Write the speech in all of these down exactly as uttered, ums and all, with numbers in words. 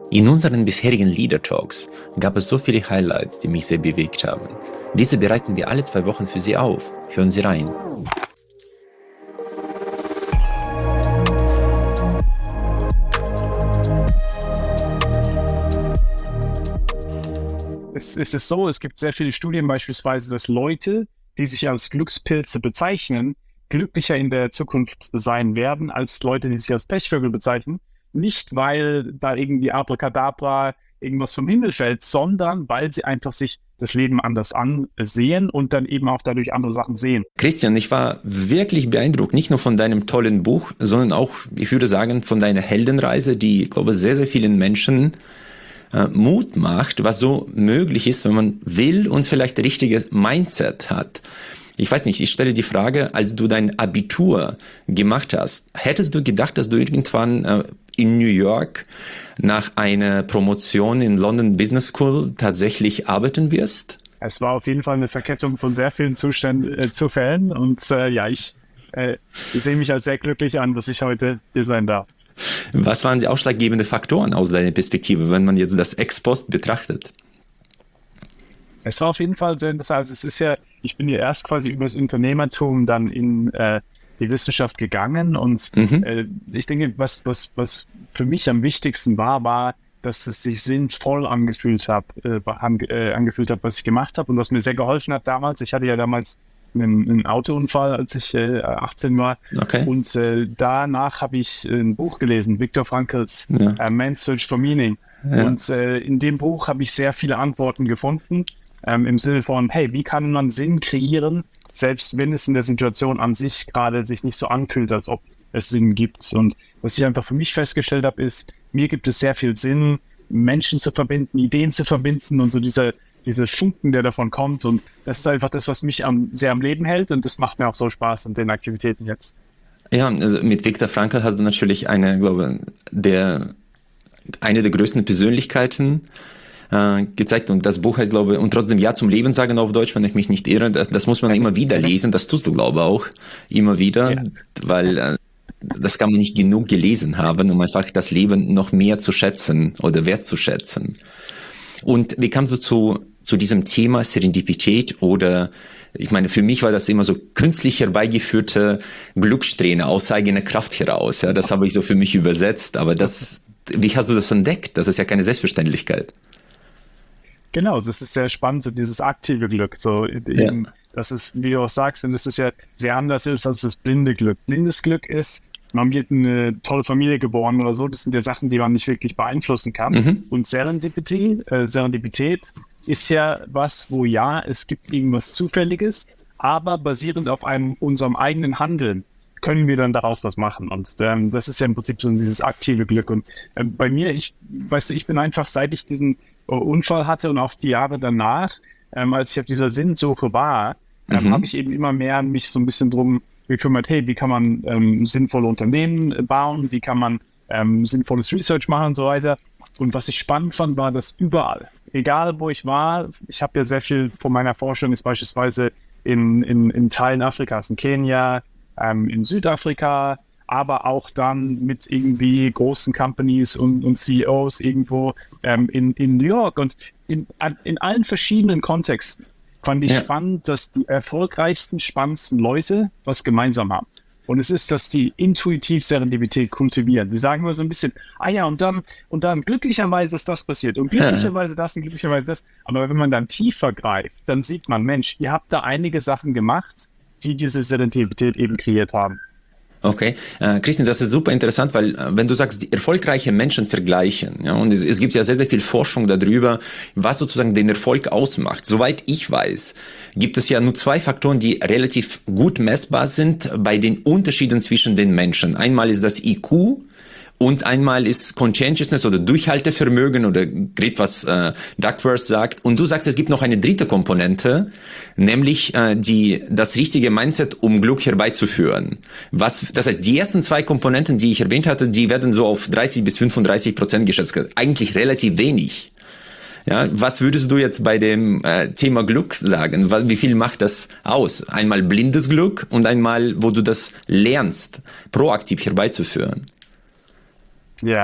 In unseren bisherigen Leader Talks gab es so viele Highlights, die mich sehr bewegt haben. Diese bereiten wir alle zwei Wochen für Sie auf. Hören Sie rein. Es, es ist so, es gibt sehr viele Studien beispielsweise, dass Leute, die sich als Glückspilze bezeichnen, glücklicher in der Zukunft sein werden als Leute, die sich als Pechvögel bezeichnen. Nicht, weil da irgendwie Abracadabra irgendwas vom Himmel fällt, sondern weil sie einfach sich das Leben anders ansehen und dann eben auch dadurch andere Sachen sehen. Christian, ich war wirklich beeindruckt, nicht nur von deinem tollen Buch, sondern auch, ich würde sagen, von deiner Heldenreise, die, ich glaube, sehr, sehr vielen Menschen äh, Mut macht, was so möglich ist, wenn man will und vielleicht das richtige Mindset hat. Ich weiß nicht, ich stelle die Frage, als du dein Abitur gemacht hast, hättest du gedacht, dass du irgendwann äh, in New York nach einer Promotion in London Business School tatsächlich arbeiten wirst? Es war auf jeden Fall eine Verkettung von sehr vielen Zuständen, äh, Zufällen und äh, ja, ich, äh, ich sehe mich als sehr glücklich an, dass ich heute hier sein darf. Was waren die ausschlaggebenden Faktoren aus deiner Perspektive, wenn man jetzt das ex post betrachtet? Es war auf jeden Fall sehr interessant. Also es ist ja, ich bin ja erst quasi über das Unternehmertum dann in äh, die Wissenschaft gegangen und mhm. äh, ich denke, was, was, was für mich am wichtigsten war, war, dass es sich sinnvoll angefühlt hat, äh, äh, angefühlt hat, was ich gemacht habe und was mir sehr geholfen hat damals. Ich hatte ja damals einen, einen Autounfall, als ich äh, achtzehn war. Okay. Und äh, danach habe ich ein Buch gelesen, Viktor Frankls ja. äh, Man's Search for Meaning. Ja. Und äh, in dem Buch habe ich sehr viele Antworten gefunden. Ähm, im Sinne von, hey, wie kann man Sinn kreieren, selbst wenn es in der Situation an sich gerade sich nicht so anfühlt, als ob es Sinn gibt. Und was ich einfach für mich festgestellt habe, ist, mir gibt es sehr viel Sinn, Menschen zu verbinden, Ideen zu verbinden und so dieser, dieser Funken, der davon kommt. Und das ist einfach das, was mich am, sehr am Leben hält und das macht mir auch so Spaß an den Aktivitäten jetzt. Ja, also mit Viktor Frankl hast du natürlich eine, glaube der, eine der größten Persönlichkeiten gezeigt und das Buch heißt, glaube ich, und trotzdem Ja zum Leben sagen auf Deutsch, wenn ich mich nicht irre, das, das muss man immer wieder lesen, das tust du, glaube ich, auch immer wieder, ja. weil äh, das kann man nicht genug gelesen haben, um einfach das Leben noch mehr zu schätzen oder wertzuschätzen. Und wie kamst du zu, zu diesem Thema Serendipität oder, ich meine, für mich war das immer so künstlich herbeigeführte Glückssträhne aus eigener Kraft heraus, ja, das habe ich so für mich übersetzt, aber das, wie hast du das entdeckt? Das ist ja keine Selbstverständlichkeit. Genau, das ist sehr spannend, so dieses aktive Glück. So eben, ja. Das ist, wie du auch sagst, und das ist ja sehr anders ist als das blinde Glück. Blindes Glück ist, man wird in eine tolle Familie geboren oder so. Das sind ja Sachen, die man nicht wirklich beeinflussen kann. Mhm. Und Serendipität, äh, Serendipität ist ja was, wo ja, es gibt irgendwas Zufälliges, aber basierend auf einem unserem eigenen Handeln können wir dann daraus was machen. Und ähm, das ist ja im Prinzip so dieses aktive Glück. Und äh, bei mir, ich, weißt du, ich bin einfach, seit ich diesen Unfall hatte und auch die Jahre danach, ähm, als ich auf dieser Sinnsuche war, ähm, mhm. habe ich eben immer mehr mich so ein bisschen drum gekümmert, hey, wie kann man ähm, sinnvolle Unternehmen bauen, wie kann man ähm, sinnvolles Research machen und so weiter. Und was ich spannend fand, war, dass überall, egal wo ich war, ich habe ja sehr viel von meiner Forschung ist beispielsweise in, in, in Teilen Afrikas, in Kenia, ähm, in Südafrika, aber auch dann mit irgendwie großen Companies und, und C E Os irgendwo ähm, in, in New York. Und in, in allen verschiedenen Kontexten fand ich ja. spannend, dass die erfolgreichsten, spannendsten Leute was gemeinsam haben. Und es ist, dass die intuitiv Serendipität kultivieren. Die sagen immer so ein bisschen, ah ja, und dann, und dann glücklicherweise ist das passiert und glücklicherweise das und glücklicherweise das. Aber wenn man dann tiefer greift, dann sieht man, Mensch, ihr habt da einige Sachen gemacht, die diese Serendipität eben kreiert haben. Okay, äh, Christian, das ist super interessant, weil äh, wenn du sagst, die erfolgreiche Menschen vergleichen, ja, und es, es gibt ja sehr, sehr viel Forschung darüber, was sozusagen den Erfolg ausmacht. Soweit ich weiß, gibt es ja nur zwei Faktoren, die relativ gut messbar sind bei den Unterschieden zwischen den Menschen. Einmal ist das I Q und einmal ist Conscientiousness oder Durchhaltevermögen oder Grit, was äh, Duckworth sagt. Und du sagst, es gibt noch eine dritte Komponente, nämlich äh, die das richtige Mindset, um Glück herbeizuführen. Was, das heißt, die ersten zwei Komponenten, die ich erwähnt hatte, die werden so auf dreißig bis fünfunddreißig Prozent geschätzt. Eigentlich relativ wenig. Ja, was würdest du jetzt bei dem äh, Thema Glück sagen? Wie viel macht das aus? Einmal blindes Glück und einmal, wo du das lernst, proaktiv herbeizuführen. Ja,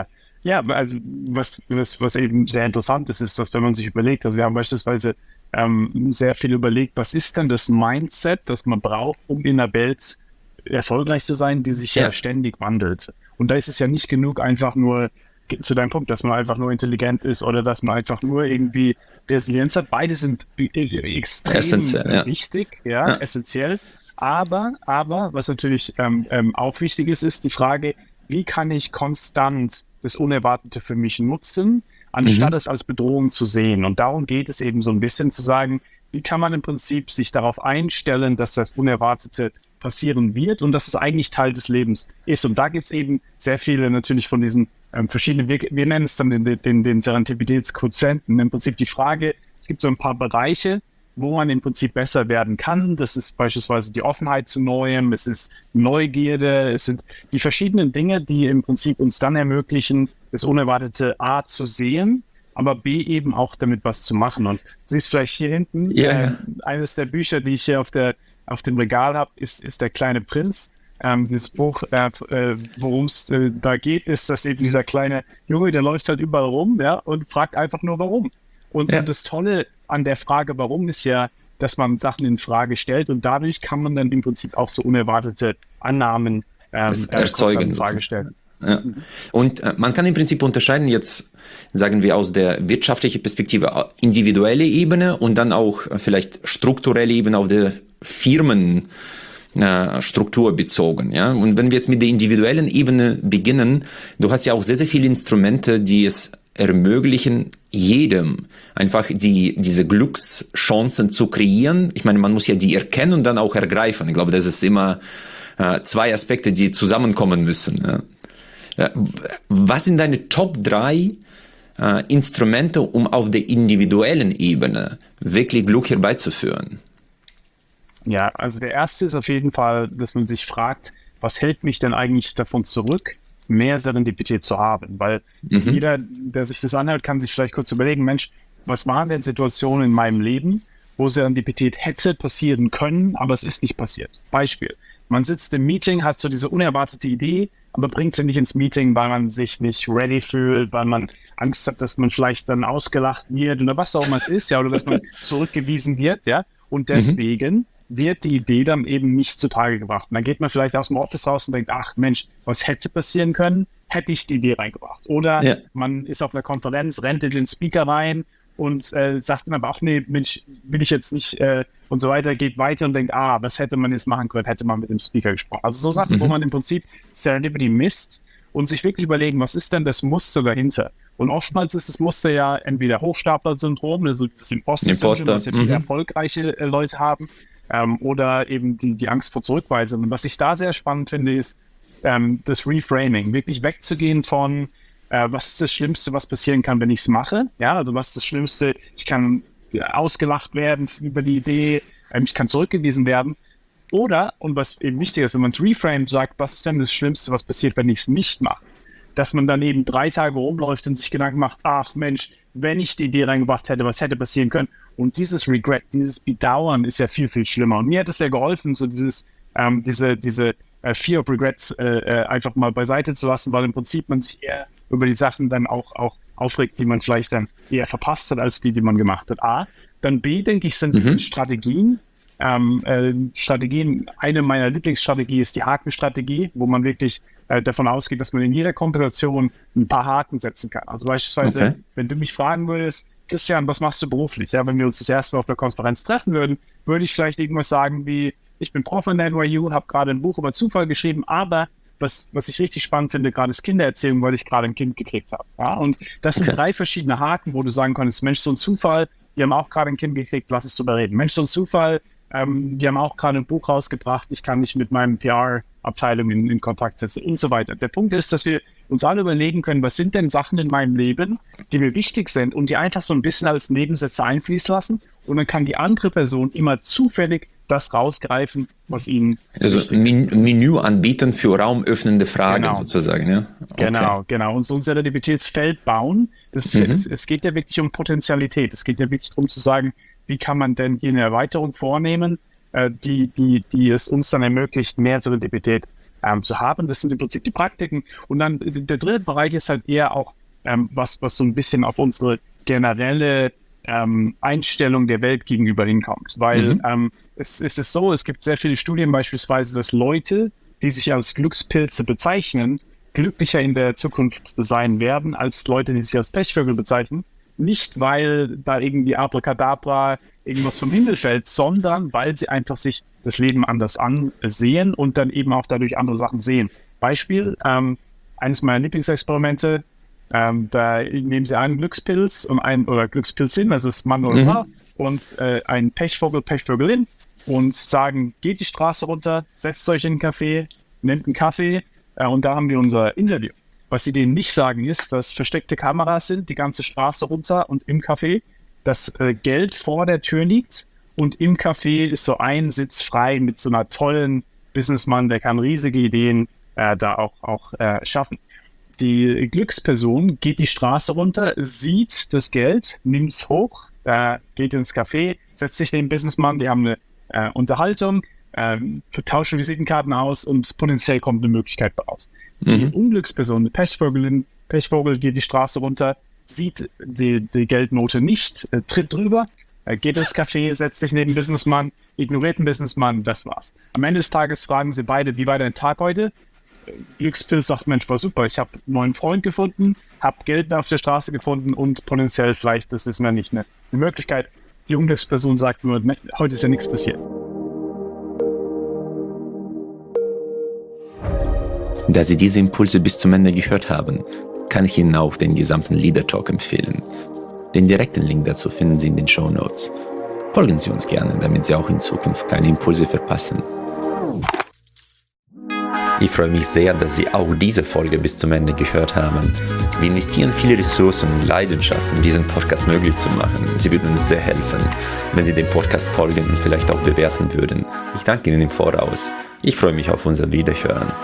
Ja, also was, was, was eben sehr interessant ist, ist, dass wenn man sich überlegt, also wir haben beispielsweise ähm, sehr viel überlegt, was ist denn das Mindset, das man braucht, um in der Welt erfolgreich zu sein, die sich ja, ja ständig wandelt. Und da ist es ja nicht genug, einfach nur zu deinem Punkt, dass man einfach nur intelligent ist oder dass man einfach nur irgendwie Resilienz hat. Beide sind extrem essentiell, ja. wichtig, ja, ja, essentiell. Aber, aber was natürlich ähm, ähm, auch wichtig ist, ist die Frage, wie kann ich konstant das Unerwartete für mich nutzen, anstatt mhm. es als Bedrohung zu sehen. Und darum geht es eben so ein bisschen zu sagen, wie kann man im Prinzip sich darauf einstellen, dass das Unerwartete passieren wird und dass es eigentlich Teil des Lebens ist. Und da gibt es eben sehr viele natürlich von diesen ähm, verschiedenen, wir, wir nennen es dann den, den, den Serendipitätsquotienten. Im Prinzip die Frage, es gibt so ein paar Bereiche, wo man im Prinzip besser werden kann. Das ist beispielsweise die Offenheit zu Neuem, es ist Neugierde, es sind die verschiedenen Dinge, die im Prinzip uns dann ermöglichen, das Unerwartete A zu sehen, aber B eben auch damit was zu machen. Und du siehst vielleicht hier hinten, yeah. äh, eines der Bücher, die ich hier auf der auf dem Regal habe, ist, ist Der kleine Prinz. Ähm, dieses Buch, äh, äh, worum es äh, da geht, ist, dass eben dieser kleine Junge, der läuft halt überall rum, ja, und fragt einfach nur, warum. Und, ja. und das Tolle an der Frage, warum, ist ja, dass man Sachen in Frage stellt und dadurch kann man dann im Prinzip auch so unerwartete Annahmen ähm, erzeugen. In Frage stellen. Ja. Und äh, man kann im Prinzip unterscheiden jetzt, sagen wir aus der wirtschaftlichen Perspektive, individuelle Ebene und dann auch äh, vielleicht strukturelle Ebene auf der Firmenstruktur äh, bezogen. Ja? Und wenn wir jetzt mit der individuellen Ebene beginnen, du hast ja auch sehr, sehr viele Instrumente, die es ermöglichen, jedem einfach die, diese Glückschancen zu kreieren. Ich meine, man muss ja die erkennen und dann auch ergreifen. Ich glaube, das ist immer äh, zwei Aspekte, die zusammenkommen müssen. Ja? Was sind deine Top drei äh, Instrumente, um auf der individuellen Ebene wirklich Glück herbeizuführen? Ja, also der erste ist auf jeden Fall, dass man sich fragt, was hält mich denn eigentlich davon zurück, mehr Serendipität zu haben? Weil mhm. jeder, der sich das anhört, kann sich vielleicht kurz überlegen, Mensch, was waren denn Situationen in meinem Leben, wo Serendipität hätte passieren können, aber es ist nicht passiert? Beispiel, man sitzt im Meeting, hat so diese unerwartete Idee, aber bringt sie nicht ins Meeting, weil man sich nicht ready fühlt, weil man Angst hat, dass man vielleicht dann ausgelacht wird oder was auch immer es ist, ja, oder dass man zurückgewiesen wird, ja. Und deswegen mhm. wird die Idee dann eben nicht zutage gebracht. Und dann geht man vielleicht aus dem Office raus und denkt, ach Mensch, was hätte passieren können, hätte ich die Idee reingebracht. Oder ja. man ist auf einer Konferenz, rennt in den Speaker rein und äh, sagt dann aber auch, nee, Mensch, will ich jetzt nicht äh, und so weiter, geht weiter und denkt, ah, was hätte man jetzt machen können, hätte man mit dem Speaker gesprochen. Also so Sachen, mhm. wo man im Prinzip Serendipity misst und sich wirklich überlegen, was ist denn das Muster dahinter? Und oftmals ist das Muster ja entweder Hochstapler-Syndrom, also das Imposter-Syndrom, was ja viele mhm. erfolgreiche äh, Leute haben, ähm, oder eben die, die Angst vor Zurückweisung. Und was ich da sehr spannend finde, ist ähm, das Reframing, wirklich wegzugehen von äh, was ist das Schlimmste, was passieren kann, wenn ich es mache? Ja, also was ist das Schlimmste? Ich kann ausgelacht werden über die Idee, äh, ich kann zurückgewiesen werden. Oder, und was eben wichtig ist, wenn man es reframed, sagt, was ist denn das Schlimmste, was passiert, wenn ich es nicht mache? Dass man dann eben drei Tage rumläuft und sich Gedanken macht, ach Mensch, wenn ich die Idee reingebracht hätte, was hätte passieren können? Und dieses Regret, dieses Bedauern ist ja viel, viel schlimmer. Und mir hat es ja geholfen, so dieses, ähm, diese, diese äh, Fear of Regrets äh, äh, einfach mal beiseite zu lassen, weil im Prinzip man sich eher über die Sachen dann auch, auch aufregt, die man vielleicht dann eher verpasst hat, als die, die man gemacht hat. A. Dann B, denke ich, sind, mhm. sind Strategien. Ähm, äh, Strategien, eine meiner Lieblingsstrategien ist die Hakenstrategie, wo man wirklich äh, davon ausgeht, dass man in jeder Konversation ein paar Haken setzen kann. Also beispielsweise, okay. wenn du mich fragen würdest, Christian, was machst du beruflich? Ja, wenn wir uns das erste Mal auf der Konferenz treffen würden, würde ich vielleicht irgendwas sagen wie, ich bin Prof an der N Y U und habe gerade ein Buch über Zufall geschrieben, aber was, was ich richtig spannend finde, gerade ist Kindererziehung, weil ich gerade ein Kind gekriegt habe. Ja, und das sind okay. drei verschiedene Haken, wo du sagen kannst, Mensch, so ein Zufall, wir haben auch gerade ein Kind gekriegt, lass es drüber reden. Mensch, so ein Zufall, Ähm, wir haben auch gerade ein Buch rausgebracht, ich kann mich mit meinem P R-Abteilung in, in Kontakt setzen und so weiter. Der Punkt ist, dass wir uns alle überlegen können, was sind denn Sachen in meinem Leben, die mir wichtig sind und die einfach so ein bisschen als Nebensätze einfließen lassen und dann kann die andere Person immer zufällig das rausgreifen, was ihnen also Men- Menü anbieten für raumöffnende Fragen genau. sozusagen. Ja? Okay. Genau, genau. Und so ein Serendipität bauen, das, mhm. es, es geht ja wirklich um Potentialität. Es geht ja wirklich darum zu sagen, wie kann man denn hier eine Erweiterung vornehmen, äh, die, die, die es uns dann ermöglicht, mehr Serendipität ähm, zu haben. Das sind im Prinzip die Praktiken. Und dann der dritte Bereich ist halt eher auch ähm, was, was so ein bisschen auf unsere generelle ähm, Einstellung der Welt gegenüber hinkommt. Weil mhm. ähm, es, es ist so, es gibt sehr viele Studien beispielsweise, dass Leute, die sich als Glückspilze bezeichnen, glücklicher in der Zukunft sein werden als Leute, die sich als Pechvögel bezeichnen. Nicht, weil da irgendwie Abracadabra irgendwas vom Himmel fällt, sondern weil sie einfach sich das Leben anders ansehen und dann eben auch dadurch andere Sachen sehen. Beispiel, ähm, eines meiner Lieblingsexperimente, ähm, da nehmen sie einen Glückspilz und ein, oder Glückspilzin, also das Mann oder Frau, mhm. und äh, einen Pechvogel, Pechvögelin und sagen, geht die Straße runter, setzt euch in einen Café, nehmt einen Kaffee äh, und da haben wir unser Interview. Was sie denen nicht sagen ist, dass versteckte Kameras sind, die ganze Straße runter und im Café, dass äh, Geld vor der Tür liegt und im Café ist so ein Sitz frei mit so einer tollen Businessmann, der kann riesige Ideen äh, da auch, auch äh, schaffen. Die Glücksperson geht die Straße runter, sieht das Geld, nimmt es hoch, äh, geht ins Café, setzt sich neben den Businessmann, die haben eine äh, Unterhaltung, äh, tauschen Visitenkarten aus und potenziell kommt eine Möglichkeit raus. Die mhm. Unglücksperson, die Pechvögelin, Pechvogel geht die Straße runter, sieht die, die Geldnote nicht, äh, tritt drüber, äh, geht ins Café, setzt sich neben den Businessmann, ignoriert den Businessmann, das war's. Am Ende des Tages fragen sie beide, wie war dein Tag heute? Glückspilz sagt, Mensch, war super, ich habe einen neuen Freund gefunden, habe Geld auf der Straße gefunden und potenziell vielleicht, das wissen wir nicht, eine, eine Möglichkeit. Die Unglücksperson sagt nur, heute ist ja nichts passiert. Da Sie diese Impulse bis zum Ende gehört haben, kann ich Ihnen auch den gesamten Leader Talk empfehlen. Den direkten Link dazu finden Sie in den Shownotes. Folgen Sie uns gerne, damit Sie auch in Zukunft keine Impulse verpassen. Ich freue mich sehr, dass Sie auch diese Folge bis zum Ende gehört haben. Wir investieren viele Ressourcen und Leidenschaft, um diesen Podcast möglich zu machen. Sie würden uns sehr helfen, wenn Sie dem Podcast folgen und vielleicht auch bewerten würden. Ich danke Ihnen im Voraus. Ich freue mich auf unser Wiederhören.